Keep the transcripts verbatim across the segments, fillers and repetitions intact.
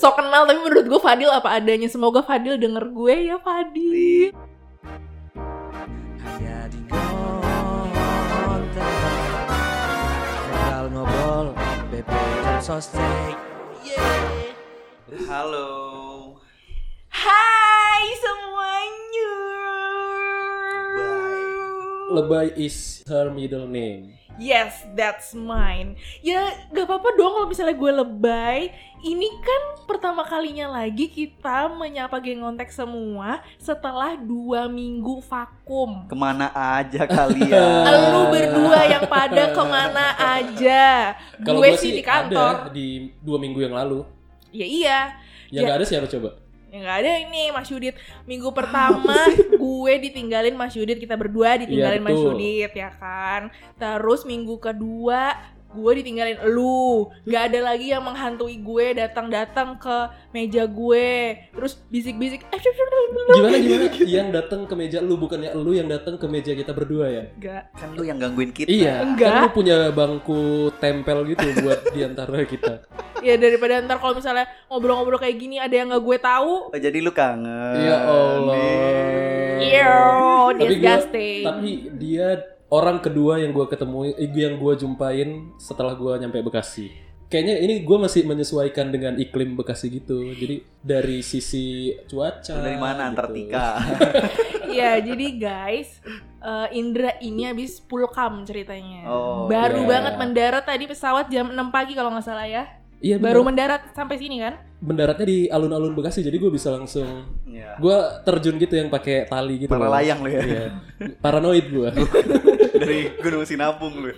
sok kenal tapi menurut gue Fadil apa adanya. Semoga Fadil denger gue ya Fadil. Hanya di konten ngobrol ngobrol B P Jam Sostek. Yeah. Halo. Hai semuanya. Lebay is her middle name. Yes, that's mine. Ya gak apa-apa dong kalau misalnya gue lebay. Ini kan pertama kalinya lagi kita menyapa geng kontak semua setelah dua minggu vakum. Kemana aja kalian? Lu berdua yang pada kemana aja? Kalau Gue gua sih di kantor. ada di dua minggu yang lalu. Ya iya. Yang Ya. nggak ada siapa coba? Ya gak ada ini Mas Yudit. Minggu pertama gue ditinggalin Mas Yudit. Kita berdua ditinggalin Iya, Mas betul. Yudit ya kan. Terus minggu kedua gue ditinggalin elu. Gak ada lagi yang menghantui gue datang-datang ke meja gue. Terus bisik-bisik. Eh, Gimana gimana? Yang datang ke meja lu, bukannya lu yang datang ke meja kita berdua ya? Enggak. Kan lu yang gangguin kita. Iya. Enggak. Kan lu punya bangku tempel gitu buat diantara kita. Ya daripada ntar kalau misalnya ngobrol-ngobrol kayak gini ada yang gak gue tahu. Oh, jadi lu kangen. Ya Allah. Iya, Tapi gua, disgusting. tapi dia orang kedua yang gue ketemu, yang gue jumpain setelah gue nyampe Bekasi. Kayaknya ini gue masih menyesuaikan dengan iklim Bekasi gitu. Jadi dari sisi cuaca. Lu dari mana? gitu. Antartika. Iya, jadi guys, uh, Indra ini habis pulkam ceritanya. Oh, Baru iya. banget mendarat tadi pesawat jam enam pagi kalau nggak salah ya. Iya, Baru bener. mendarat sampai sini kan? Mendaratnya di alun-alun Bekasi, jadi gue bisa langsung. Iya. Gue terjun gitu yang pakai tali gitu. Para loh. layang lu ya. Iya. Paranoid gue. Dari Gunung Sinabung lu.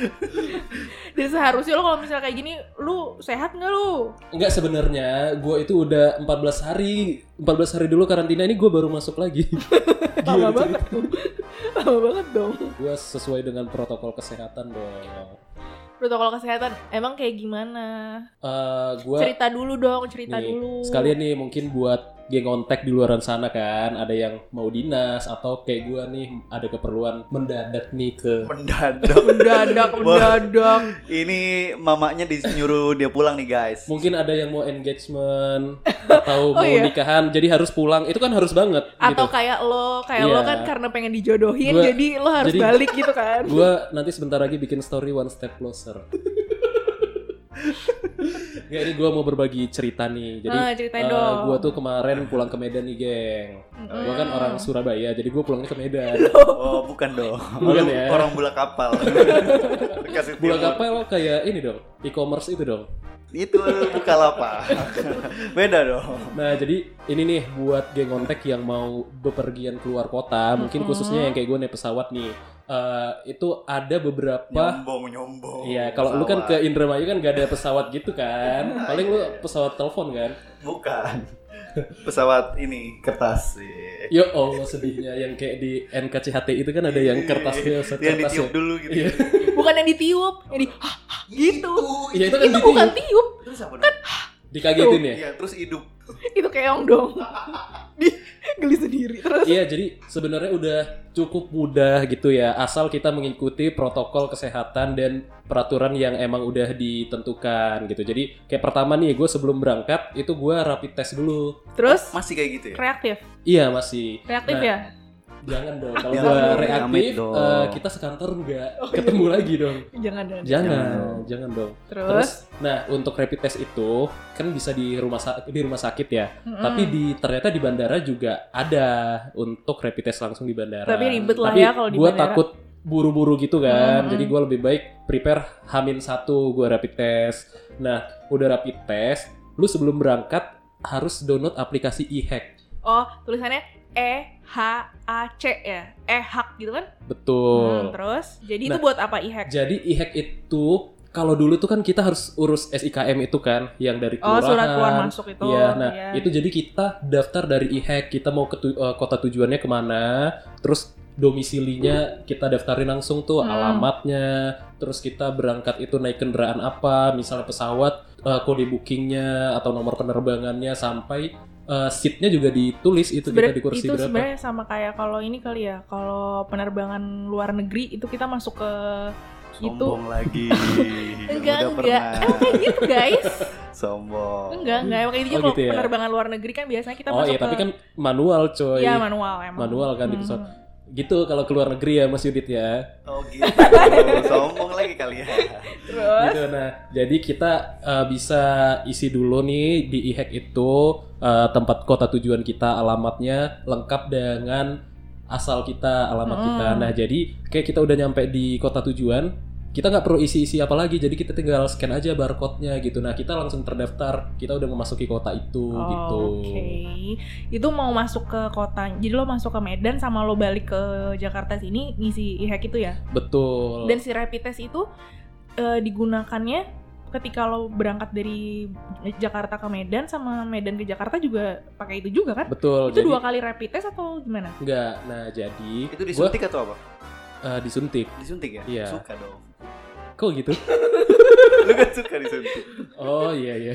Dan seharusnya lo kalau misalnya kayak gini, lu sehat nggak lu? Enggak, sebenarnya gue itu udah empat belas hari. empat belas hari dulu karantina, ini gue baru masuk lagi. Lama banget tuh. Lama banget dong. Gue sesuai dengan protokol kesehatan dong. Protokol kesehatan emang kayak gimana? Uh, gua Cerita dulu dong, cerita nih, dulu. sekalian nih mungkin buat geng kontak di luaran sana kan, ada yang mau dinas atau kayak gua nih ada keperluan mendadak nih ke Mendadak. Mendadak, mendadak. Ini mamanya disuruh dia pulang nih, guys. mungkin ada yang mau engagement atau Oh mau iya? nikahan, jadi harus pulang. Itu kan harus banget Atau gitu. kayak lo, kayak Iya. lo kan karena pengen dijodohin, Gua- jadi lo harus jadi- balik gitu kan? Gua nanti sebentar lagi bikin story one step closer. Nggak, ini gue mau berbagi cerita nih. Jadi Ah, ceritain eh, dong. gue tuh kemarin pulang ke Medan nih, geng. Gue kan orang Surabaya, jadi gue pulangnya ke Medan. Oh, bukan dong. Bukan Lu ya. Orang bola kapal. Kasih Bola timur. kapal kayak ini dong, e-commerce itu dong. Itu Bukalapak. Beda dong. Nah, jadi ini nih buat geng kontak yang mau bepergian keluar kota, mungkin khususnya yang kayak gue naik pesawat nih. Eh, itu ada beberapa. Nyombong, nyombong. Iya, kalau lu kan ke Indramayu kan gak ada pesawat gitu kan. Paling lu pesawat telepon kan. Bukan. Pesawat ini kertas sih. Ya Allah, sedihnya yang kayak di N K C H T itu kan ada yang kertasnya set Yang kertas ditiup ya. dulu gitu. Iya. Bukan yang ditiup, yang di hah, hah, gitu. Iya, itu kan Itu bukan ditiup. tiup, Terus apa dong? Dikagetin ya. Iya, terus hidup. itu keong dong. Di geli sendiri terus. Iya, jadi sebenarnya udah cukup mudah gitu ya, asal kita mengikuti protokol kesehatan dan peraturan yang emang udah ditentukan gitu. Jadi kayak pertama nih, gue sebelum berangkat itu gue rapid test dulu. Terus Masih kayak gitu ya? reaktif, Iya, masih. reaktif Nah, ya. Jangan dong, kalau Jangan gue dong, reaktif amit dong. eh, kita sekantor nggak ketemu lagi dong. Jangan jangan. Jangan, Jangan. jangan dong. Terus, Terus, nah untuk rapid test itu kan bisa di rumah sa- di rumah sakit ya. Mm-mm. Tapi di ternyata di bandara juga ada untuk rapid test langsung di bandara. Tapi ribet lah Tapi ya kalau di gua bandara. takut buru-buru gitu kan. Mm-mm. Jadi gue lebih baik prepare hamin satu gue rapid test. Nah udah rapid test, lu sebelum berangkat harus download aplikasi e-hack. oh tulisannya E H A C ya, e-hack gitu kan? Hmm, Betul. terus, jadi itu Nah, buat apa e-hack? Jadi e-hack itu kalau dulu tuh kan kita harus urus S I K M itu kan, yang dari Oh, kelurahan. surat keluar masuk itu. Iya, nah Iya. itu jadi kita daftar dari e-hack, kita mau ke tu- eh, kota tujuannya kemana, terus domisilinya kita daftarin langsung tuh, Hmm. alamatnya, terus kita berangkat itu naik kendaraan apa, misalnya pesawat, eh, kode bookingnya atau nomor penerbangannya, sampai eh, seatnya juga ditulis itu kita Sebenarnya di kursi itu berapa. sebenarnya sama kayak kalau ini kali ya, kalau penerbangan luar negeri itu kita masuk ke Gitu. Sombong lagi. Enggak, Udah enggak. pernah. Emang kayak gitu, guys. Sombong. Enggak, enggak. Emang kayak gitu Oh, kalau gitu ya? penerbangan luar negeri kan biasanya kita Oh masuk iya, ke... tapi kan manual coy. Iya, manual emang. Manual kan di Hmm. pesawat. Gitu kalau keluar negeri ya Mas Yudit ya. Oh gitu. Sombong lagi kali ya. Terus? Gitu, nah, jadi kita uh, bisa isi dulu nih di e-hack itu uh, tempat kota tujuan kita, alamatnya lengkap dengan asal kita, alamat Hmm. kita. Nah, jadi kayak kita udah nyampe di kota tujuan, kita nggak perlu isi-isi apa lagi, jadi kita tinggal scan aja barcode-nya gitu. Nah, kita langsung terdaftar, kita udah memasuki kota itu Oh, gitu. Oke, itu mau masuk ke kota, jadi lo masuk ke Medan sama lo balik ke Jakarta sini ngisi e-hack itu ya? Betul. Dan si rapid test itu eh, digunakannya ketika lo berangkat dari Jakarta ke Medan sama Medan ke Jakarta juga pakai itu juga kan? Betul. Itu jadi, dua kali rapid test atau gimana? Enggak. Nah, jadi Itu gua, disuntik atau apa? uh, disuntik. Disuntik ya? Iya. Suka dong. Kok gitu? Lu kan suka disuntik. Oh iya iya.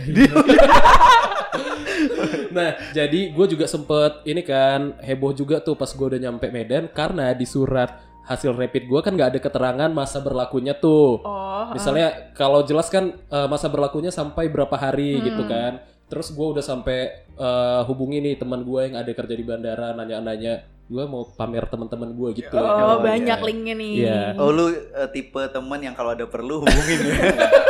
Nah, jadi gue juga sempet ini kan heboh juga tuh pas gue udah nyampe Medan karena di surat hasil rapid gue kan nggak ada keterangan masa berlakunya tuh. Oh, Misalnya kalau jelas kan uh, masa berlakunya sampai berapa hari Hmm. gitu kan. Terus gue udah sampai uh, hubungi nih teman gue yang ada kerja di bandara, nanya-nanya, gue mau pamer teman-teman gue gitu. oh, Oh, banyak iya. linknya nih. Iya. Oh lu uh, tipe teman yang kalau ada perlu hubungin ya?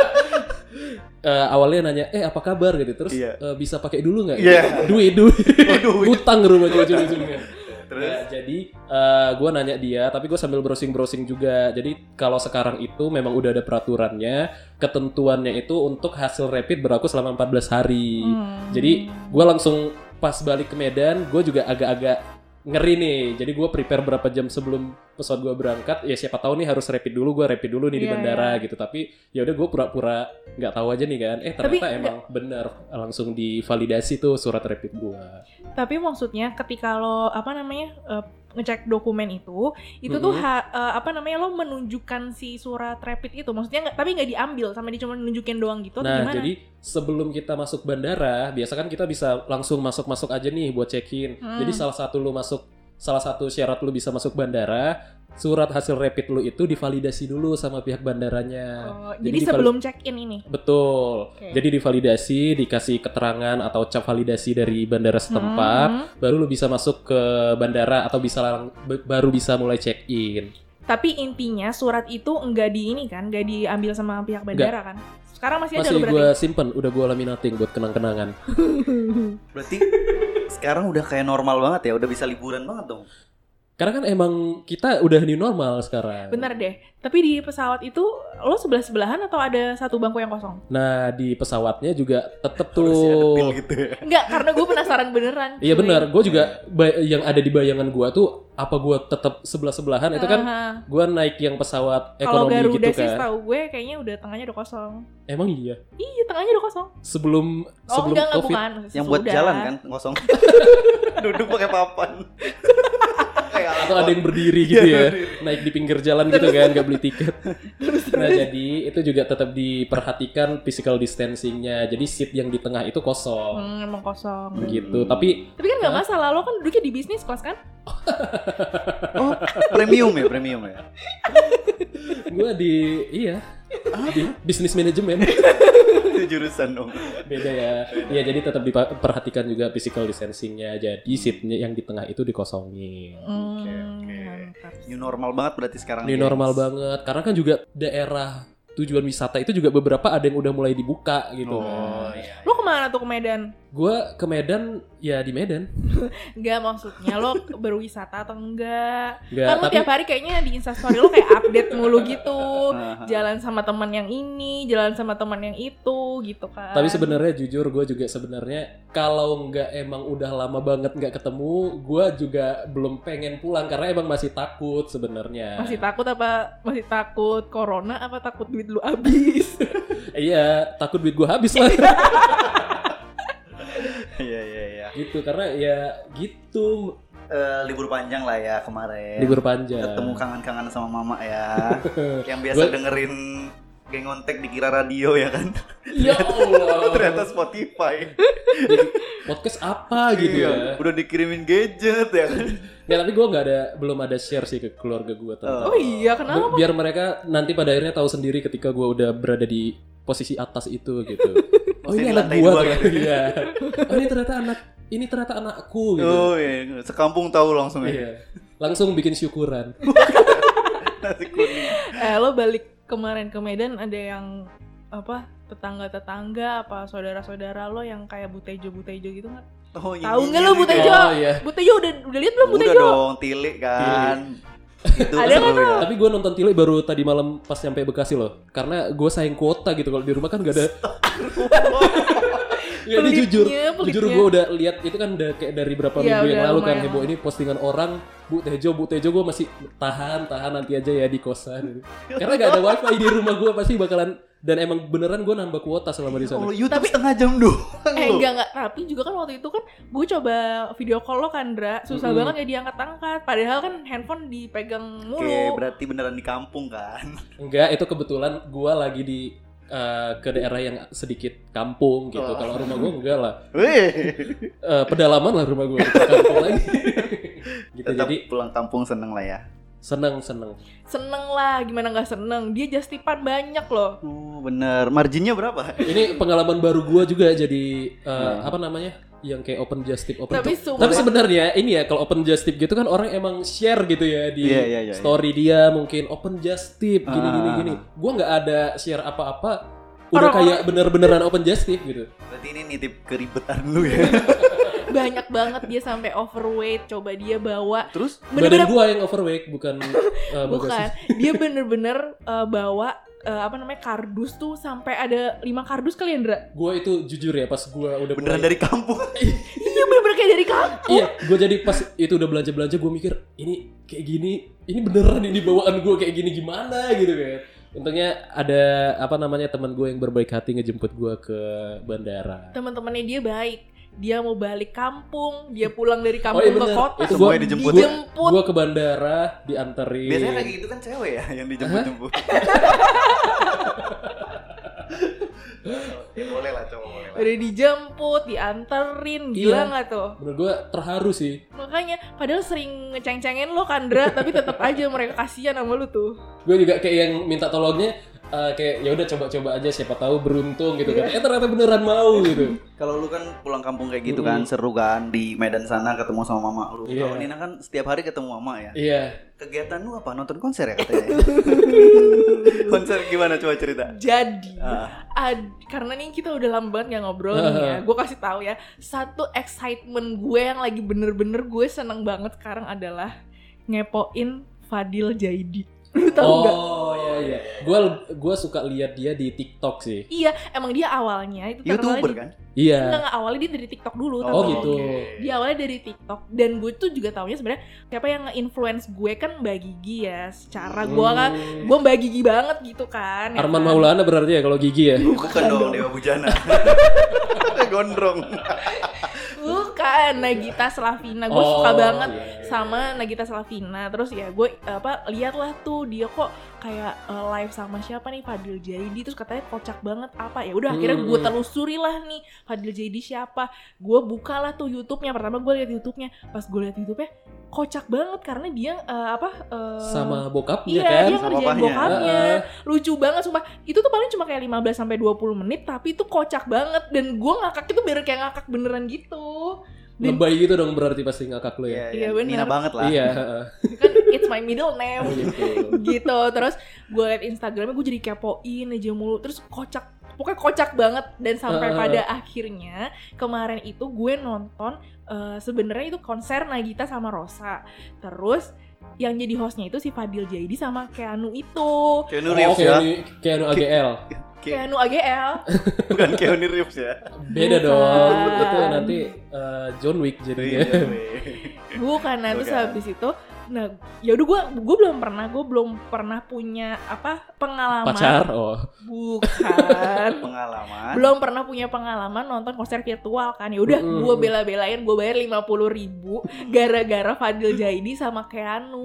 Uh, awalnya nanya, eh apa kabar gitu, terus Iya. "Uh, bisa pakai dulu nggak? Iya. Duit duit, duit. utang rumahnya ujung-ujungnya. Terus? Ya, jadi uh, gue nanya dia, tapi gue sambil browsing-browsing juga. Jadi kalau sekarang itu memang udah ada peraturannya, ketentuannya itu untuk hasil rapid berlaku selama empat belas hari. Hmm. Jadi gue langsung pas balik ke Medan, gue juga agak-agak ngeri nih. Jadi gue prepare berapa jam sebelum pesawat gue berangkat. Ya siapa tahu nih harus rapid dulu, gue rapid dulu nih di Iya, bandara iya. gitu. Tapi ya udah gue pura-pura nggak tahu aja nih kan. Eh Tapi ternyata emang bener langsung divalidasi tuh surat rapid gue. Tapi maksudnya ketika lo apa namanya eh, ngecek dokumen itu, itu tuh Mhm. ha- eh, apa namanya lo menunjukkan si surat rapid itu, maksudnya nggak, tapi nggak diambil sama dia cuma nunjukin doang gitu atau Nah, gimana? jadi sebelum kita masuk bandara, biasa kan kita bisa langsung masuk-masuk aja nih buat check-in. Hmm. Jadi salah satu lu masuk, salah satu syarat lu bisa masuk bandara, surat hasil rapid lu itu divalidasi dulu sama pihak bandaranya. Oh, jadi jadi divali- sebelum check in ini. Betul. Oke. Jadi divalidasi, dikasih keterangan atau cap validasi dari bandara setempat, Hmm. baru lu bisa masuk ke bandara atau bisa lang- b- baru bisa mulai check-in. Tapi intinya surat itu enggak di ini kan, enggak diambil sama pihak bandara kan? Sekarang masih, ada Masih lo berarti. gue simpen, udah gue laminating buat kenang-kenangan. Berarti sekarang udah kayak normal banget ya, udah bisa liburan banget dong. Karena kan emang kita udah new normal sekarang. Bener deh. Tapi di pesawat itu lo sebelah-sebelahan atau ada satu bangku yang kosong? Nah, di pesawatnya juga tetep Harusnya ada pil tuh. gitu ya. Enggak, karena gue penasaran beneran. Iya cuy. benar, gue juga ba- yang ada di bayangan gue tuh apa gue tetap sebelah-sebelahan itu kan Aha. gue naik yang pesawat Kalau ekonomi Garuda gitu sih kan. setahu gue kayaknya udah tengahnya udah kosong. Emang iya. Iya, tengahnya udah kosong. Sebelum Oh sebelum enggak, enggak Covid. bukan. Yang buat Sesudah. jalan kan kosong. Duduk pakai papan. Kayak Atau ada yang berdiri gitu ya, naik di pinggir jalan gitu kan, nggak beli tiket. Nah jadi itu juga tetap diperhatikan physical distancingnya. Jadi seat yang di tengah itu kosong, Hmm, emang kosong. begitu. Tapi Tapi kan nggak Hah? masalah, lo kan duduknya di bisnis kelas kan? Oh, premium ya, premium ya. gue di iya di bisnis manajemen. Itu jurusan dong. Beda ya. Iya jadi tetap diperhatikan juga physical distancingnya. Jadi seatnya yang di tengah itu dikosongin. Hmm, Oke, oke. mantap. New normal banget berarti sekarang. Ini guys. normal banget. Karena kan juga daerah tujuan wisata itu juga beberapa ada yang udah mulai dibuka gitu. Oh iya. Lo kemana tuh ke Medan? Gue ke Medan ya di Medan. Enggak, maksudnya lo berwisata atau enggak? Nggak, Kan lo tapi tiap hari kayaknya di Instastory lo kayak update mulu gitu. Aha. Jalan sama teman yang ini, jalan sama teman yang itu gitu kan. tapi sebenarnya jujur gue juga sebenarnya kalau nggak emang udah lama banget nggak ketemu, gue juga belum pengen pulang karena emang masih takut sebenarnya. masih takut apa? Masih takut corona apa takut duit lu habis? Iya, takut duit gue habis lah. Iya iya iya. Gitu karena ya gitu Eh, libur panjang lah ya kemarin. libur panjang. Ketemu kangen-kangen sama mama ya. Yang biasa Gua- dengerin Geng ngontek dikira radio ya kan. Ya Allah. Ternyata Spotify. Podcast apa gitu Iya, ya. udah dikirimin gadget ya kan. Ya tapi gue nggak ada, belum ada share sih ke keluarga gue tentang. Oh iya, kenapa? Biar mereka nanti pada akhirnya tahu sendiri ketika gue udah berada di posisi atas itu gitu. Oh Maksudnya ini di anak lantai gue dua ternyata. gitu. Iya. Oh ini ternyata anak, ini ternyata anakku gitu. Oh iya, sekampung tahu langsung ya. Iya. Langsung bikin syukuran. Nasi kuning. Eh lo balik kemarin ke Medan ada yang apa tetangga-tetangga apa saudara-saudara lo yang kayak Butejo-Butejo gitu nggak? Oh, Tahu ini nggak lo juga. Butejo? Oh iya. Butejo udah udah lihat belum Udah Butejo? dong, tilik kan. Itu Ada seru kan, ya. Tapi gue nonton Tile baru tadi malam pas nyampe Bekasi loh. Karena gue sayang kuota gitu, kalau di rumah kan gak ada. Ya ini jujur, Pelitnya, pelitnya. jujur gue udah lihat itu kan udah kayak dari berapa Iya, minggu yang udah lalu kan lumayan heboh lama. ini postingan orang Bu Tejo, Bu Tejo, gue masih tahan, tahan nanti aja ya di kosan. Karena gak ada wifi di rumah gue pasti bakalan, dan emang beneran gue nambah kuota selama di sana. Oh, YouTube Tapi- setengah jam doang. Eh loh. enggak enggak, tapi juga kan waktu itu kan gue coba video call lo kan Dra, susah Mm-mm. banget ya diangkat-angkat. Padahal kan handphone dipegang mulu. Oke, berarti beneran di kampung kan. Enggak, itu kebetulan gue lagi di eh, ke daerah yang sedikit kampung gitu. Oh. Kalau rumah gue enggak lah. Wih. Eh, pedalaman lah rumah gue, kampung lagi. Gitu, Tetap jadi pulang kampung seneng lah ya. seneng seneng. Seneng lah, gimana nggak seneng? Dia justipan banyak loh. Oh, bener. Marginnya berapa? Ini pengalaman baru gue juga jadi eh, Hmm. apa namanya, yang kayak open just tip open. Tapi Tapi, sumpah- sebenarnya ini ya kalau open just tip gitu kan orang emang share gitu ya di Iya, iya, iya, story dia mungkin open just tip gini Ah. gini gini. Gue nggak ada share apa-apa. Udah Orang-orang- kayak bener-beneran open just tip gitu. Berarti ini nitip keribetan lu ya. Banyak banget dia sampai overweight, coba dia bawa Terus Badan bener-bener gue yang overweight bukan eh, bukan. bagasi. Dia bener-bener uh, bawa uh, apa namanya kardus tuh sampai ada lima kardus kali ya, Ndra? Gue itu jujur ya pas gue udah beneran mulai- dari kampung. Iya bener-bener kayak dari kampung. Iya, gue jadi pas itu udah belanja-belanja gue mikir ini kayak gini, ini beneran ini bawaan gue kayak gini gimana gitu kan. Untungnya ada apa namanya teman gue yang berbaik hati ngejemput gue ke bandara. Teman-temannya dia baik. Dia mau balik kampung, dia pulang dari kampung iya ke bener. kota. Itu Semuanya gua- dijemput. Gua, Dijemput. gua ke bandara, dianterin. Biasanya kayak gitu kan cewek ya yang dijemput-jemput. Ya, boleh lah cowok, boleh lah. Udah dijemput, dianterin, Iya. gila nggak tuh? Menurut gue terharu sih. Makanya, padahal sering ngeceng-cengin lo kan, Dra, tapi tetap aja mereka kasihan sama lu tuh. Gue juga kayak yang minta tolongnya eh, kayak ya udah coba-coba aja siapa tahu beruntung gitu kan. Eh ternyata beneran mau gitu. Kalau lu kan pulang kampung kayak gitu Mm-mm. kan, seru kan di Medan sana ketemu sama mama lu. Iya. Kalau Nina kan setiap hari ketemu mama ya. Iya. Kegiatan lu apa? Nonton konser ya katanya. Konser gimana coba cerita? Jadi, Ah. ad- karena nih kita udah lama banget gak ngobrol nih ya, gue kasih tahu ya, satu excitement gue yang lagi bener-bener gue seneng banget sekarang adalah ngepoin Fadil Jaidi. Lu tau nggak? Oh iya iya. Gue gue suka lihat dia di TikTok sih. Iya, emang dia awalnya itu terkenalnya YouTuber di- kan? Iya. Enggak, enggak, awalnya dia dari TikTok dulu. Oh, tau nggak? gitu. Dia awalnya dari TikTok. Dan gue tuh juga taunya sebenarnya siapa yang nge-influence gue kan Mbak Gigi ya. Secara gue kan, Hmm. gue Mbak Gigi banget gitu kan. ya Arman kan? Maulana berarti ya kalau Gigi ya. Bukan dong, Dewa Bujana. Gondrong. Bukan, Nagita Slavina. Gue Oh, suka banget iya. sama Nagita Slavina. Terus ya gue apa lihat lah tuh dia kok kayak eh, live sama siapa nih, Fadil Jaidi. Terus katanya kocak banget apa. Ya udah akhirnya gue Hmm. telusuri lah nih Fadil Jaidi siapa. Gue buka lah tuh YouTube-nya. Pertama gue lihat YouTube-nya. Pas gue lihat YouTube-nya kocak banget karena dia eh, apa eh, Sama bokapnya iya, kan. dia Sama ngerjain bapaknya. bokapnya. Heeh. Lucu banget sumpah. Itu tuh paling cuma kayak lima belas sampai dua puluh menit tapi itu kocak banget dan gue ngakak itu bener kayak ngakak beneran gitu. Dan Lebay gitu dong berarti pasti ngakak lo Iya, ya. Iya, iya. bener. Nina banget lah. Iya. heeh. kan it's my middle name. Oh, gitu. Gitu. Terus gue liat Instagramnya gue jadi kepoin aja mulu. Terus kocak, pokoknya kocak banget. Dan sampai Uh. pada akhirnya kemarin itu gue nonton eh, sebenarnya itu konser Nagita sama Rosa. Terus yang jadi hostnya itu si Fadil Jaidi sama Keanu itu. Keanu Oh, Reeves ya. Keanu, Keanu A G L. Ke- Keanu A G L. Bukan Keanu Reeves ya. Beda Bukan. dong. Itu nanti eh, John Wick Iya, jadinya. Bukan, nah terus Bukan. habis itu, nah ya udah gue gue belum pernah gue belum pernah punya apa pengalaman. Pacar. Oh. Bukan. Pengalaman. Belum pernah punya pengalaman nonton konser virtual kan. Ya udah Mm-mm. gue bela-belain gue bayar lima puluh ribu gara-gara Fadil Jaidi sama Keanu.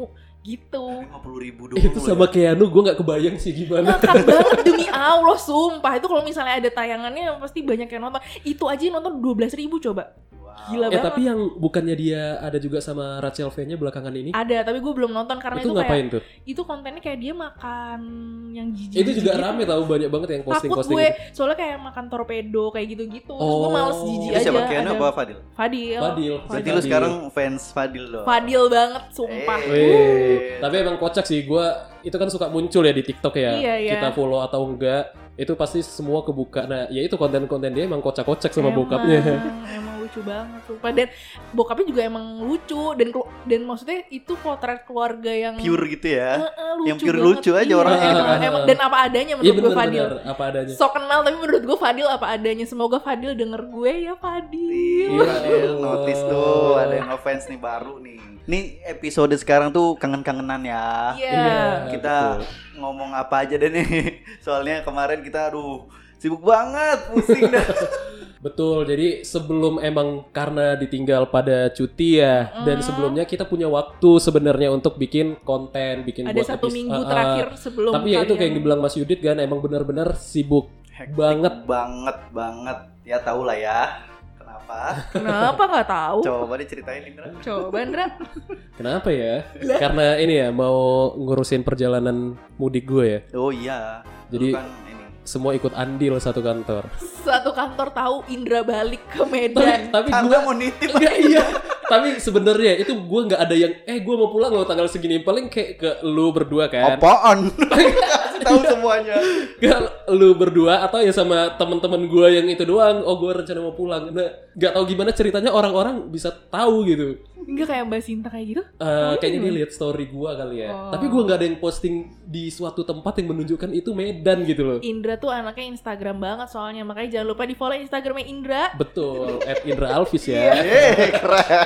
gitu. lima puluh ribu doang. Itu loh sama ya. Keanu gue nggak kebayang sih gimana. Ngakak banget demi Allah, sumpah. Itu kalau misalnya ada tayangannya pasti banyak yang nonton. Itu aja yang nonton dua belas ribu coba. Gila Eh banget. tapi yang bukannya dia ada juga sama Rachel V-nya belakangan ini? Ada, tapi gue belum nonton karena Itu itu, ngapain kayak tuh? itu kontennya kayak dia makan yang jijik. Itu juga rame tahu, banyak banget yang Takut posting-posting gue, gitu. soalnya kayak makan torpedo kayak gitu-gitu. Terus Oh. gue males jijik Itu aja. siapa, Keanu ada- apa Fadil? Fadil. Fadil. Berarti Fadil. lu sekarang fans Fadil loh. Fadil banget, sumpah. Eh. Weh, tapi emang kocak sih, gue itu kan suka muncul ya di TikTok ya. Iya, iya. Kita follow atau enggak, itu pasti semua kebuka. Nah, ya itu konten-konten dia emang kocak-kocak sama Emang, bokapnya. Emang lucu banget, sumpah. Dan bokapnya juga emang lucu. Dan kelu- dan maksudnya itu potret keluarga yang Pure gitu ya. Eh, eh, lucu Yang pure banget. lucu aja Iya, orangnya gitu emang, kan. emang- dan apa adanya Iya menurut gue bener Fadil. bener apa adanya. So kenal tapi menurut gue Fadil apa adanya. Semoga Fadil denger gue ya Fadil. Iya, Fadil, notice tuh ada yang ngefans nih baru nih. Nih episode sekarang tuh kangen-kangenan ya. Iya. Iya, Kita betul. ngomong apa aja deh nih. Soalnya kemarin kita aduh sibuk banget, pusing dah. Betul, jadi sebelum emang karena ditinggal pada cuti ya, dan sebelumnya kita punya waktu sebenarnya untuk bikin konten, bikin Ada buat satu epis- minggu ah, ah. terakhir sebelum Tapi ya itu kalian- kayak yang dibilang Mas Yudit kan, emang benar-benar sibuk Hektik banget. banget banget. Ya tau lah ya. Kenapa? Kenapa nggak tahu? Coba diceritain Indra. Coba Indra. Kenapa ya? Karena ini ya mau ngurusin perjalanan mudik gue ya. Oh iya. Jadi- Dulu kan ini. Semua ikut andil satu kantor. Satu kantor tahu Indra balik ke Tapi Medan. tapi gue Anda mau nitip enggak iya. Tapi sebenarnya itu gue nggak ada yang eh gue mau pulang loh tanggal segini, paling kayak ke lu berdua kan. apaan? Kasih tahu semuanya. Ke lu berdua atau ya sama teman-teman gue yang itu doang. Oh gue rencana mau pulang. Nah, nggak tahu gimana ceritanya orang-orang bisa tahu gitu. Enggak kayak Mbak Sinta kayak gitu. Eh, Oh, kayaknya gitu. dia lihat story gue kali ya. Oh. Tapi gue nggak ada yang posting di suatu tempat yang menunjukkan itu Medan gitu loh. Indra tuh anaknya Instagram banget soalnya. Makanya jangan lupa di follow Instagramnya Indra. Betul, at Indra Alvis ya. Eh, keren.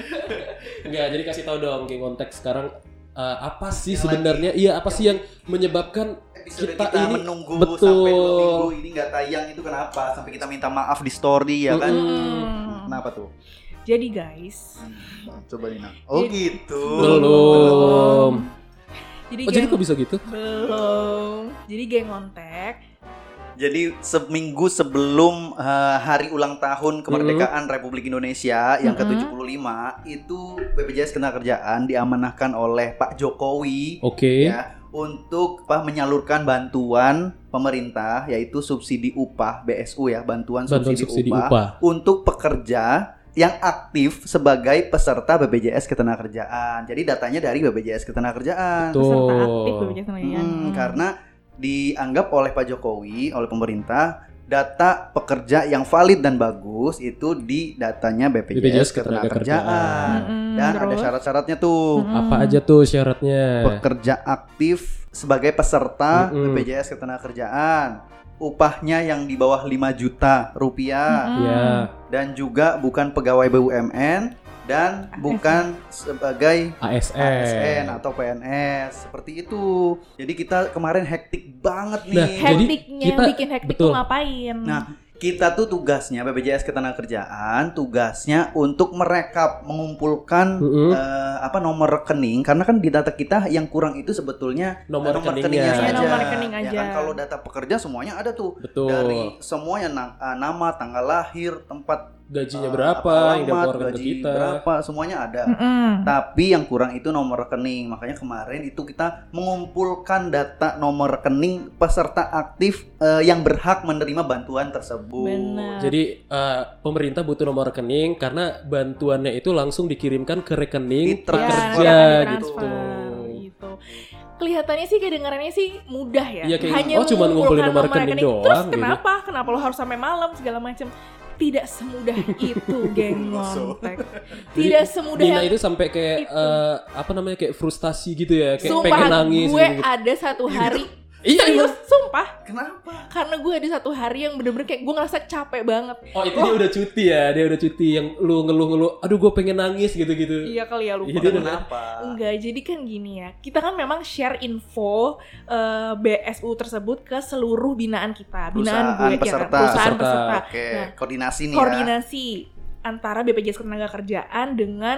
Enggak, jadi kasih tahu dong King konteks sekarang eh, apa sih sebenarnya? Iya, apa sih yang menyebabkan Episode kita, kita, ini menunggu betul. sampai dua minggu ini nggak tayang itu kenapa? Sampai kita minta maaf di story ya kan? Hmm. Kenapa tuh? Jadi guys, Coba Nina. Oh Jadi- gitu. belum. jadi Oh, jadi geng kok bisa gitu? belum. Jadi geng kontak. Jadi seminggu sebelum eh, hari ulang tahun kemerdekaan Republik Indonesia yang ke tujuh puluh lima itu B P J S Ketenagakerjaan diamanahkan oleh Pak Jokowi Oke. ya untuk apa menyalurkan bantuan pemerintah yaitu subsidi upah B S U ya, bantuan, Bantuan subsidi, subsidi upah, upah. untuk pekerja yang aktif sebagai peserta B P J S Ketenagakerjaan. Jadi datanya dari B P J S Ketenagakerjaan. Tuh. Peserta aktif B P J S Ketenagakerjaan. Hmm, karena dianggap oleh Pak Jokowi, oleh pemerintah, data pekerja yang valid dan bagus itu di datanya B P J S Ketenagakerjaan. Mm-mm, Dan ada terus? syarat-syaratnya tuh. Mm-mm. Apa aja tuh syaratnya? Pekerja aktif sebagai peserta Mm-mm. B P J S Ketenagakerjaan. Upahnya yang di bawah lima juta rupiah. Mm-mm. Ya. Dan juga bukan pegawai B U M N dan bukan sebagai A S N. A S N atau P N S seperti itu. Jadi kita kemarin hektik banget nih. Nah, jadi Hektiknya kita- bikin hektik betul. tuh ngapain? Nah, kita tuh tugasnya B P J S Ketenagakerjaan tugasnya untuk merekap, mengumpulkan Mm-mm. eh, apa nomor rekening karena kan di data kita yang kurang itu sebetulnya Nomor eh, rekeningnya. saja. Iya, nomor rekening Ya aja. kan kalau data pekerja semuanya ada tuh. Betul. Dari semuanya na- eh, nama, tanggal lahir, tempat Gajinya eh, berapa apa, yang alamat, dikeluarkan ke gaji kita. berapa, semuanya ada. Mm-mm. Tapi yang kurang itu nomor rekening. Makanya kemarin itu kita mengumpulkan data nomor rekening peserta aktif eh, yang berhak menerima bantuan tersebut. Benar. Jadi eh, pemerintah butuh nomor rekening karena bantuannya itu langsung dikirimkan ke rekening Ditransfer. pekerja Ya, gitu. ditransfer, gitu. Kelihatannya sih kedengarannya sih mudah ya. Iya, kayak Hanya oh, cuman ngumpulin mengumpulkan nomor rekening doang, Terus gitu. kenapa? Kenapa lo harus sampai malam segala macam? Tidak semudah itu, geng ngontek. Tidak Jadi, semudah Nina yang itu sampai kayak itu. eh, apa namanya kayak frustasi gitu ya, kayak sumpah pengen nangis gue gitu. ada satu hari Iya, serius, sumpah. Kenapa? Karena gue ada satu hari yang bener-bener kayak gue ngerasa capek banget. Oh itu dia udah cuti ya, dia udah cuti yang lu ngeluh-ngeluh, aduh gue pengen nangis gitu-gitu. Iya kali ya lupa. Iya, dia udah- Kenapa? Enggak, jadi kan gini ya. Kita kan memang share info eh, B S U tersebut ke seluruh binaan kita. Binaan Perusahaan gue peserta. ya, perusahaan Peserta. peserta. Oke, Nah, koordinasi nih ya. koordinasi antara B P J S Ketenagakerjaan dengan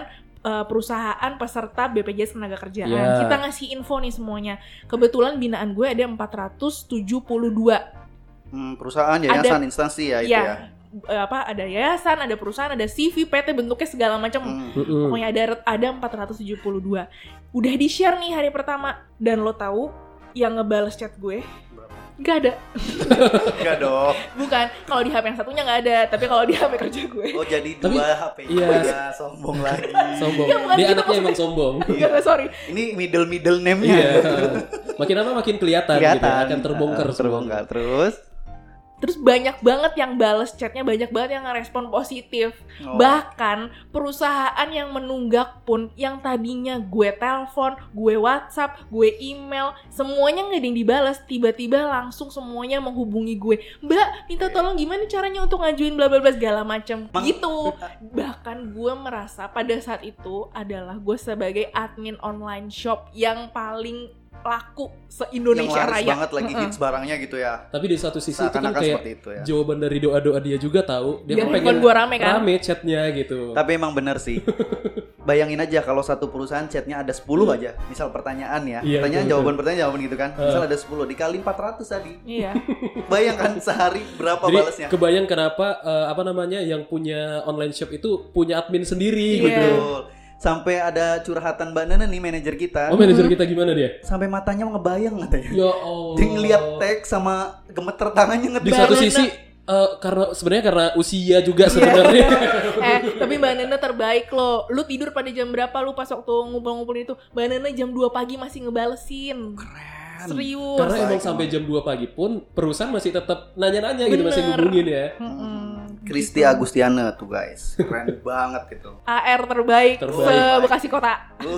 uh, perusahaan peserta B P J S Ketenagakerjaan. Yeah. Kita ngasih info nih semuanya. Kebetulan binaan gue ada empat ratus tujuh puluh dua. Hmm, perusahaan, yayasan, Ada- instansi ya itu Ya, ya. eh, apa ada yayasan, ada perusahaan, ada C V, P T, bentuknya segala macam. Hmm. Mm-mm. Pokoknya ada ada empat ratus tujuh puluh dua. Udah di-share nih hari pertama, dan lo tahu yang ngebales chat gue Berapa? gak ada. Enggak dong. Bukan, kalau di H P yang satunya gak ada, tapi kalau di H P kerja gue. Oh jadi Tapi- dua H P iya. ya, sombong lagi. Sombong. Ya, bukan Dia gitu anaknya maksudnya. emang sombong. Enggak, enggak, sorry. Ini middle middle name-nya. Iya. Makin lama makin kelihatan, gitu ya. Kelihatan. Akan terbongkar Ah, terbongkar terus. Terus banyak banget yang bales chatnya, banyak banget yang ngerespon positif. Oh. Bahkan perusahaan yang menunggak pun, yang tadinya gue telepon, gue WhatsApp, gue email, semuanya nggak ada yang dibalas. Tiba-tiba langsung semuanya menghubungi gue. Mbak, minta tolong gimana caranya untuk ngajuin bla bla bla segala macam. Mang- Gitu. Bahkan gue merasa pada saat itu adalah gue sebagai admin online shop yang paling laku se-Indonesia yang laris Raya. banget lagi Mm-mm. hits barangnya gitu ya. Tapi di satu sisi itu kan Seakan-akan kayak seperti itu ya. jawaban dari doa-doa dia juga tahu. Dia Biar kan pengen handphone gua rame kan? rame chatnya gitu. Tapi emang bener sih. Bayangin aja kalau satu perusahaan chatnya ada sepuluh aja. Misal pertanyaan ya. Iya, pertanyaan betul, jawaban betul. pertanyaan jawaban gitu kan. Uh. Misal ada sepuluh dikali empat ratus tadi. Iya. Bayangkan sehari berapa Jadi balesnya. kebayang kenapa eh, apa namanya yang punya online shop itu punya admin sendiri Iya. gitu. Betul. Sampai ada curhatan Mbak Nana nih manajer kita. Oh manajer kita gimana dia? Sampai matanya ngebayang katanya. Ya Allah. Dia ngeliat teks sama gemeter tangannya Di ngetik. satu Nana. sisi eh, karena sebenarnya karena usia juga sebenarnya. Eh, tapi Mbak Nana terbaik loh. Lu tidur pada jam berapa lu pas waktu ngumpul-ngumpul itu? Mbak Nana jam dua pagi masih ngebalesin. Keren. Serius. Karena emang Baik, sampai jam dua pagi pun perusahaan masih tetap nanya-nanya gitu, masih Bener. ngubungin ya. Mm-mm. Kristi Gitu. Agustiana tuh guys. Keren banget gitu. A R terbaik, Terbaik. se-Bekasi Kota.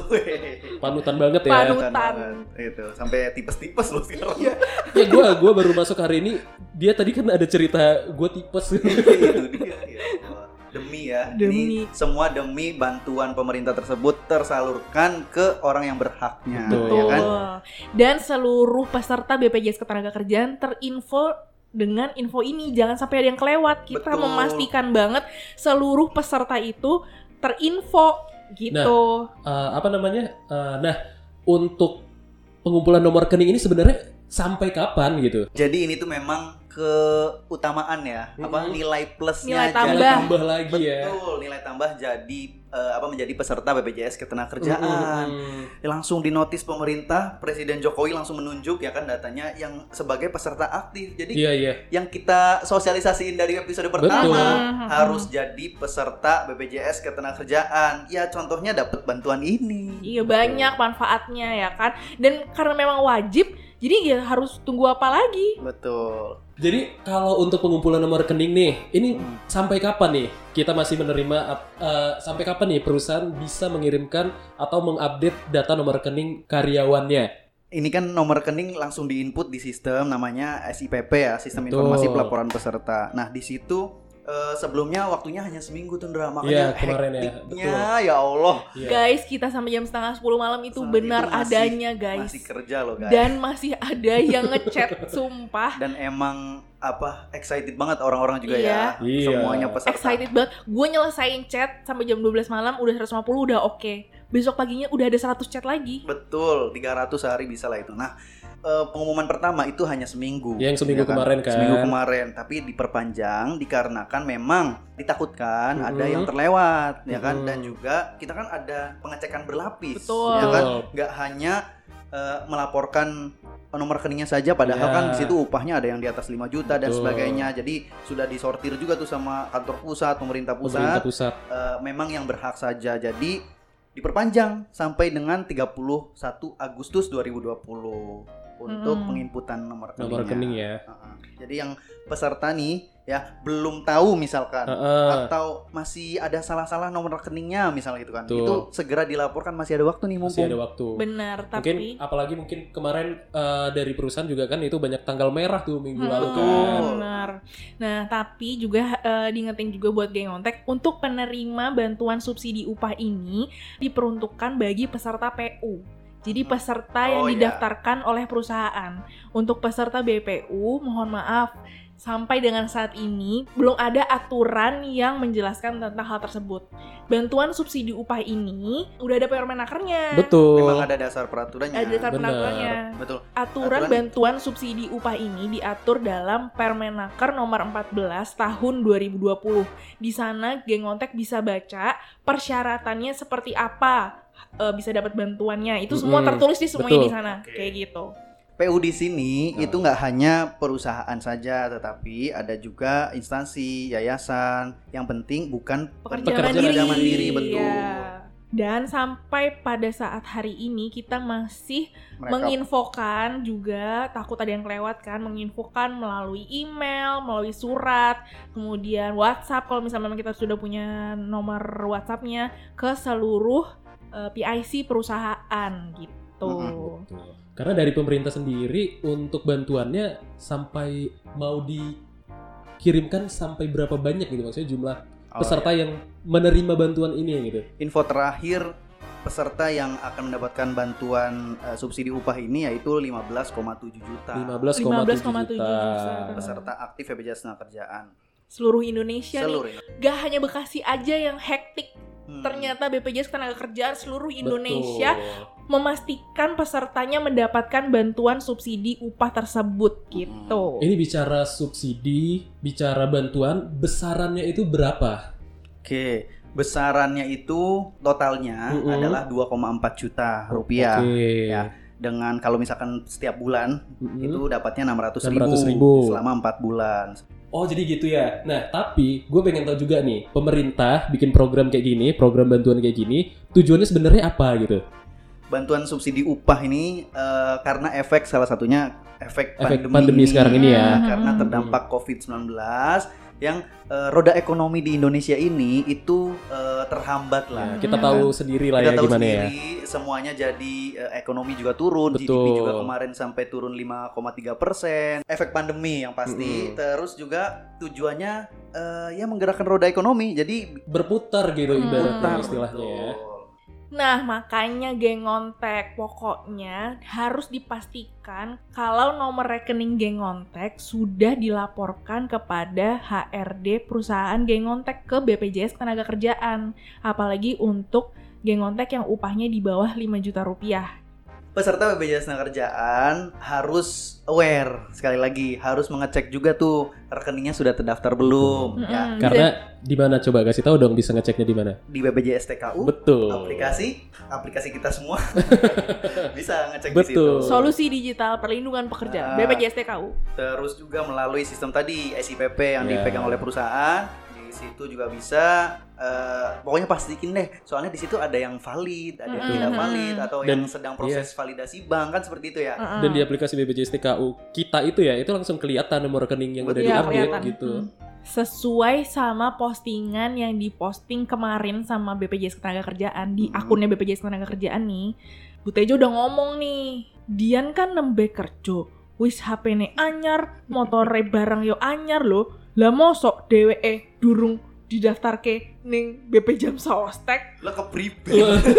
Wih. Panutan banget ya. Panut. Keren Hutan. banget. Gitu. Sampai tipes-tipes loh sekarang. Iya. Ya gue gua baru masuk hari ini, dia tadi kan ada cerita gue tipes. Itu dia. Ya Allah. Demi ya, Demi. ini semua demi bantuan pemerintah tersebut tersalurkan ke orang yang berhaknya, Betul. ya kan? Betul. Dan seluruh peserta B P J S Ketenagakerjaan terinfo dengan info ini. Jangan sampai ada yang kelewat. Kita Betul. memastikan banget seluruh peserta itu terinfo gitu. Eh, apa namanya? Eh, nah, untuk pengumpulan nomor rekening ini sebenarnya sampai kapan gitu? Jadi ini tuh memang keutamaan ya, apa Mhm. nilai plusnya Nilai jadi- tambah. Nilai tambah lagi ya. Betul, nilai tambah jadi eh, apa menjadi peserta B P J S Ketenagakerjaan. Mm-mm. Langsung dinotis pemerintah, Presiden Jokowi langsung menunjuk ya kan datanya yang sebagai peserta aktif. Jadi Iya iya. yang kita sosialisasiin dari episode pertama Betul. harus jadi peserta B P J S Ketenagakerjaan. Ya contohnya dapat bantuan ini. Iya, banyak manfaatnya ya kan. Dan karena memang wajib, jadi ya harus tunggu apa lagi? Betul. Jadi kalau untuk pengumpulan nomor rekening nih, ini Hmm. sampai kapan nih kita masih menerima eh, sampai kapan nih perusahaan bisa mengirimkan atau mengupdate data nomor rekening karyawannya? Ini kan nomor rekening langsung diinput di sistem namanya S I P P ya, Sistem Betul. Informasi Pelaporan Peserta. Nah, di situ eh, sebelumnya waktunya hanya seminggu tuh Ndra, makanya Iya, kemarin ya, hektiknya, ya Allah. Iya. Guys, kita sampai jam setengah sepuluh malam itu Saat benar itu masih- adanya guys. Masih kerja loh guys. Dan masih ada yang ngechat, sumpah. Dan emang apa excited banget orang-orang juga Iya. ya. Iya. Semuanya peserta. Excited banget. Gue nyelesain chat sampai jam dua belas malam udah seratus lima puluh udah oke. Besok paginya udah ada seratus chat lagi. Betul, tiga ratus sehari bisa lah itu. Nah, eh, pengumuman pertama itu hanya seminggu. Yang seminggu ya kemarin kan. Seminggu kemarin, tapi diperpanjang dikarenakan memang ditakutkan Mhm. ada yang terlewat, ya kan? Mhm. Dan juga kita kan ada pengecekan berlapis, Betul. ya kan? Betul. Nggak hanya eh, melaporkan nomor rekeningnya saja, padahal Ya. kan di situ upahnya ada yang di atas lima juta dan Betul. sebagainya. Jadi sudah disortir juga tuh sama kantor pusat, pemerintah pusat. Pemerintah pusat. Eh, memang yang berhak saja. Jadi diperpanjang sampai dengan tiga puluh satu Agustus dua ribu dua puluh untuk Hmm. penginputan nomor rekeningnya. Nomor rekening ya. Uh-uh. Jadi yang peserta nih ya belum tahu misalkan Heeh. atau masih ada salah-salah nomor rekeningnya misalnya gitu kan. Betul. Itu segera dilaporkan, masih ada waktu nih Masih mumpung. ada waktu. Benar, Mungkin tapi apalagi mungkin kemarin eh, dari perusahaan juga kan itu banyak tanggal merah tuh minggu Hmm, lalu Betul. kan. benar. Nah, tapi juga eh, diingetin juga buat geng ontek untuk penerima bantuan subsidi upah ini diperuntukkan bagi peserta P U. Jadi peserta yang Oh, iya. didaftarkan oleh perusahaan. Untuk peserta B P U, mohon maaf, sampai dengan saat ini belum ada aturan yang menjelaskan tentang hal tersebut. Bantuan subsidi upah ini udah ada permenakernya. Betul. Memang ada dasar peraturannya. Ada dasar Benar. peraturannya. Betul. Aturan, Aturan- bantuan subsidi upah ini diatur dalam Permenaker nomor empat belas tahun dua ribu dua puluh. Di sana geng ngontek bisa baca persyaratannya seperti apa, e, bisa dapat bantuannya. Itu semua Mm-mm. tertulis di semuanya Betul. di sana. Oke. Kayak gitu. P U di sini Nah. itu nggak hanya perusahaan saja, tetapi ada juga instansi, yayasan. Yang penting bukan Pekerja, Pekerja mandiri. mandiri, betul. Iya. Dan sampai pada saat hari ini kita masih mereka menginfokan juga, takut ada yang kelewat kan, menginfokan melalui email, melalui surat, kemudian WhatsApp kalau misalnya memang kita sudah punya nomor WhatsApp-nya ke seluruh uh, P I C perusahaan gitu. Mm-mm. Betul. Karena dari pemerintah sendiri untuk bantuannya sampai mau dikirimkan sampai berapa banyak gitu, maksudnya jumlah Oh, peserta iya. yang menerima bantuan ini gitu. Info terakhir peserta yang akan mendapatkan bantuan uh, subsidi upah ini yaitu lima belas koma tujuh juta lima belas koma tujuh lima belas koma tujuh juta. juta. peserta aktif B P Js Ketenagakerjaan Seluruh Indonesia seluruh nih, Indonesia. gak hanya Bekasi aja yang hektik. Hmm. Ternyata B P Js Ketenagakerjaan seluruh Indonesia Betul. memastikan pesertanya mendapatkan bantuan subsidi upah tersebut gitu. Ini bicara subsidi, bicara bantuan, besarannya itu berapa? Oke, besarannya itu totalnya Mm-mm. adalah dua koma empat juta rupiah. Oke. Ya. Dengan kalau misalkan setiap bulan Mm-mm. itu dapatnya enam ratus enam ratus ribu selama empat bulan. Oh jadi gitu ya. Nah tapi gue pengen tahu juga nih, pemerintah bikin program kayak gini, program bantuan kayak gini, tujuannya sebenarnya apa gitu? Bantuan subsidi upah ini eh, karena efek salah satunya efek, Efek pandemi, pandemi sekarang ini ya. Karena Hmm. terdampak covid sembilan belas yang eh, roda ekonomi di Indonesia ini itu eh, terhambat lah. Ya, kita Hmm. tahu sendiri lah Kita ya tahu gimana ya. sendiri semuanya jadi eh, ekonomi juga turun, G D P Betul. juga kemarin sampai turun lima koma tiga persen. Efek pandemi yang pasti, Mm-mm. terus juga tujuannya eh, ya menggerakkan roda ekonomi. Jadi Berputar gitu Hmm. ibaratnya Berputar, istilahnya ya. betul. Nah, makanya geng ngontek pokoknya harus dipastikan kalau nomor rekening geng ngontek sudah dilaporkan kepada H R D perusahaan geng ngontek ke B P J S Ketenagakerjaan. Apalagi untuk geng ngontek yang upahnya di bawah lima juta rupiah. Peserta B P Js Ketenagakerjaan harus aware, sekali lagi harus mengecek juga tuh rekeningnya sudah terdaftar belum. Mm-mm. Ya, Karena di mana coba kasih tahu dong bisa ngeceknya di mana? di B P J S T K U Betul. aplikasi aplikasi kita semua bisa ngecek Betul. di situ. Solusi digital perlindungan pekerja Ah. B P J S T K U. Terus juga melalui sistem tadi S I P P yang Ya. dipegang oleh perusahaan, di situ juga bisa. eh, pokoknya pastiin deh, soalnya di situ ada yang valid, ada yang Mm-mm. tidak valid, atau Dan- yang sedang proses validasi bank kan seperti itu ya. Uh-uh. Dan di aplikasi B P J S T K U kita itu ya, itu langsung kelihatan nomor rekening yang udah Iya, di-update kelihatan. gitu. Hmm. Sesuai sama postingan yang diposting kemarin sama B P J S Ketenagakerjaan di Hmm. akunnya B P J S Ketenagakerjaan nih, Bu Tejo udah ngomong nih, Dian kan nembe kerja, wis H P ne anyar, motore barang yo anyar loh, lah mosok dheweke durung didaftarke ning B P Jam Sostek. Lo ke pribad.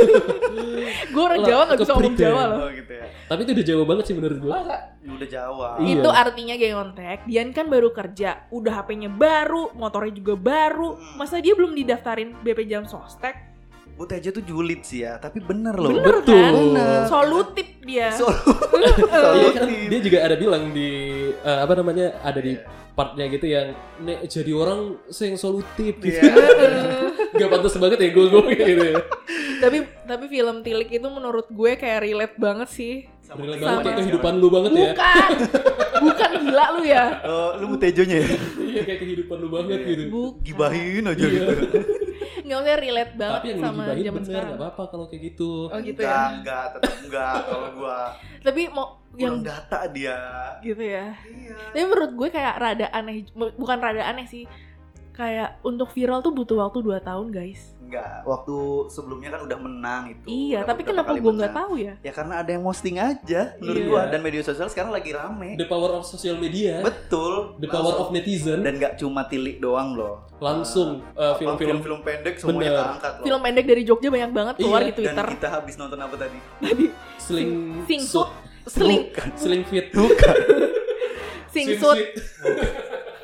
Gue orang Lah, Jawa gak bisa ngomong kepribadian. Jawa loh. Oh gitu ya. Tapi itu udah jauh banget sih menurut gue. Udah Jawa. Iya. Itu artinya geng ngontek, Dian kan baru kerja, udah H P-nya baru, motornya juga baru, Hmm. masa dia belum didaftarin B P Jam Sostek? Bu Tejo tuh julid sih ya, tapi bener loh. Bener Betul. kan? Bener. Solutif dia. So- Iya kan, Solutif. dia juga ada bilang di eh, apa namanya ada di Iya. partnya gitu yang nek jadi orang sing solutif gitu. Iya. Gak pantas banget ya gue gue gitu. Ya. tapi tapi film Tilik itu menurut gue kayak relate banget sih. Sama Relate kayak banget kayak sama. kehidupan lu banget ya. Bukan, bukan gila lu ya. Oh, lu Bu Tejonya ya? Iya kayak kehidupan lu banget gitu. Bukan. Gibahin aja Iya. gitu. Nggak usah relate banget Tapi yang lu sama gibahin zaman bener sekarang. gak apa-apa kalau kayak gitu. Oh gitu enggak, ya. enggak, tetap enggak kalau gua Tapi mau yang kurang data dia. gitu ya. Iya. Tapi menurut gue kayak rada aneh, bukan rada aneh sih. Kayak untuk viral tuh butuh waktu dua tahun guys. Enggak, waktu sebelumnya kan udah menang itu. Iya, Udah tapi beberapa kenapa kali gue nggak menang. tahu ya? Ya karena ada yang posting aja menurut Iya. gua, dan media sosial sekarang lagi rame. The power of social media. Betul. The power Langsung. of netizen. Dan nggak cuma Tilik doang loh. Langsung uh, Apa, film-film film-film pendek semuanya Bener. keangkat loh. Film pendek dari Jogja banyak banget keluar Iya, di Twitter. Dan kita habis nonton apa tadi? sling Singsut, suit, sling, Bukan. sling fit. Bukan. singsut,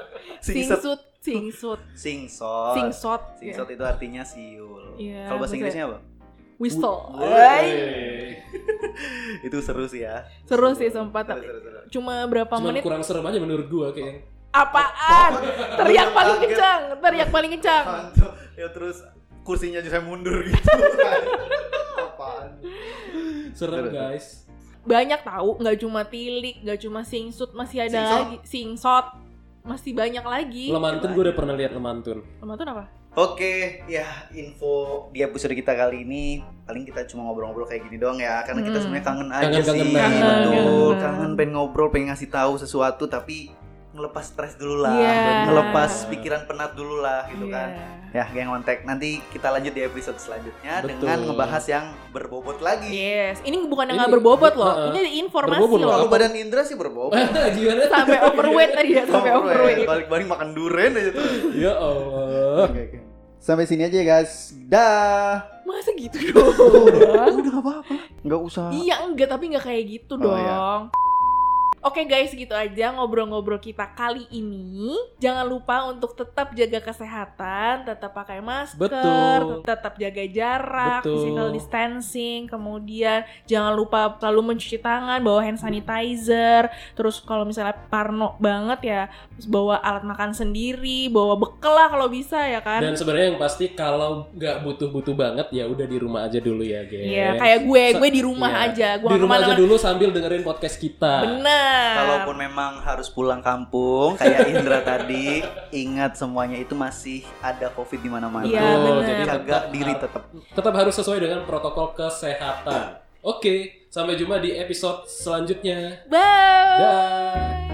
Singsut. Singsut, singsut, Singsot. singsot. Singsot itu artinya siul. Iya, Kalau bahasa maksudnya- Inggrisnya apa? Whistle. Wih. Ay, Itu seru sih ya. seru sih sempat. Seru, seru, seru. Cuma berapa Cuman menit? kurang serem aja menurut gua kayak. Apaan? Teriak paling Kaget. kencang, teriak paling kencang. Mantap. Ya terus kursinya juga mundur gitu. Apaan? Serem Seru. guys. Banyak tahu, nggak cuma tilik, nggak cuma singsut, masih ada Singsot. lagi singsot, masih banyak lagi. Lemantun gua udah pernah lihat lemantun. Lemantun apa? Oke, ya info di episode kita kali ini paling kita cuma ngobrol-ngobrol kayak gini doang ya, karena kita Hmm. sebenarnya kangen aja Kangen-kangen sih, banget. betul, Kangen. kangen pengen ngobrol, pengen ngasih tahu sesuatu, tapi ngelepas stres dulu lah, Iya. ngelepas pikiran penat dulu lah, gitu kan. Iya. Ya, geng kontak nanti kita lanjut di episode selanjutnya Betul. dengan ngebahas yang berbobot lagi. Yes, ini bukan yang Ini- nggak berbobot loh, uh-uh. ini informasi Berbobot loh. loh. Kalau badan Indra sih berbobot. Gimana? Sampai overweight tadi ya, sampai overweight. Balik-balik makan durian aja tuh. Ya Allah. Oke, oke. Sampai sini aja ya guys. Dah. Masa gitu dong? Udah gak apa-apa. Enggak usah. Iya enggak, tapi nggak kayak gitu Oh, dong. iya. Oke guys, gitu aja ngobrol-ngobrol kita kali ini. Jangan lupa untuk tetap jaga kesehatan, tetap pakai masker, Betul. tetap jaga jarak, Betul. physical distancing. Kemudian jangan lupa selalu mencuci tangan, bawa hand sanitizer. Terus kalau misalnya parno banget ya, terus bawa alat makan sendiri, bawa bekal lah kalau bisa ya kan. Dan sebenarnya yang pasti kalau nggak butuh-butuh banget ya udah di rumah aja dulu ya, guys. Iya, kayak gue, Sa- gue di rumah iya. aja. Gue Di nggak rumah aja kemana-mana. dulu sambil dengerin podcast kita. Bener. Kalaupun memang harus pulang kampung kayak Indra tadi, ingat semuanya itu masih ada Covid di mana-mana. Iya, Betul, bener. jadi Jaga tetap diri har- tetap. tetap harus sesuai dengan protokol kesehatan. Oke, sampai jumpa di episode selanjutnya. Bye. Dah.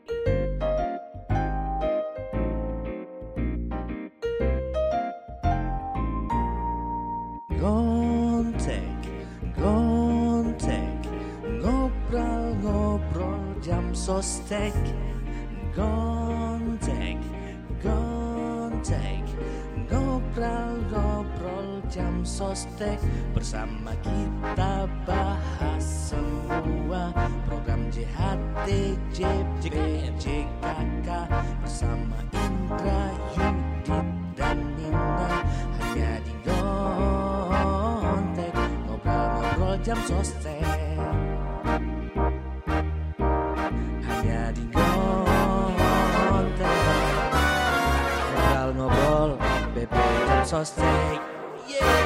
Gontek, gontek, ngobrol-ngobrol jam sostek. Gontek, gontek, ngobrol-ngobrol jam sostek. Bersama kita bahas semua program J H T, J B, J K K. Bersama Indra, Yudit, dan Nina. Hanya di Gontek, ngobrol-ngobrol jam sostek. Hanya di Gontek, ngobrol-ngobrol B P jam sostek. Yeah.